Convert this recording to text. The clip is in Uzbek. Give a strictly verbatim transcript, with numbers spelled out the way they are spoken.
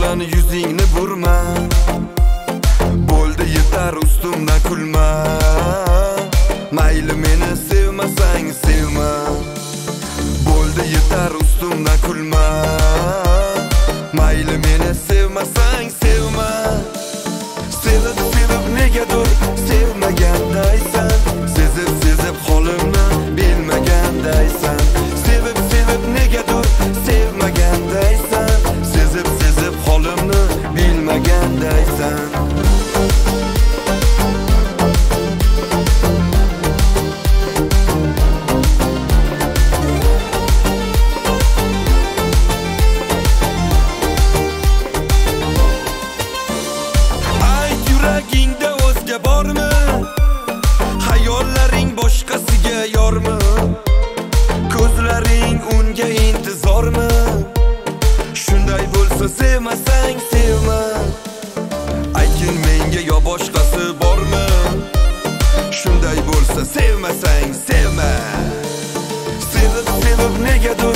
bolani yuzingni burma. Bo'ldi yetar ustimdan kulma. Mayli meni sevmasang sevma. Bo'ldi yetar ustimdan kulma. Mayli meni sevmasang sevma. Sevib sevib negadir sevmagandaysan. Sezib sezib holimni bilmagandaysan. Sevib sevib negadir sevmagandaysan. Sezib sezib holimni bilmagandaysan. Yuragingda o'zga bormi? Hayollaring boshqasiga yormi? Ko'zlaring unga intizormi? Shunday bo'lsa sevmasang sevma. Ayting menga yo boshqasi bormi? Shunday bo'lsa sevmasang sevma. Sevib sevib negadir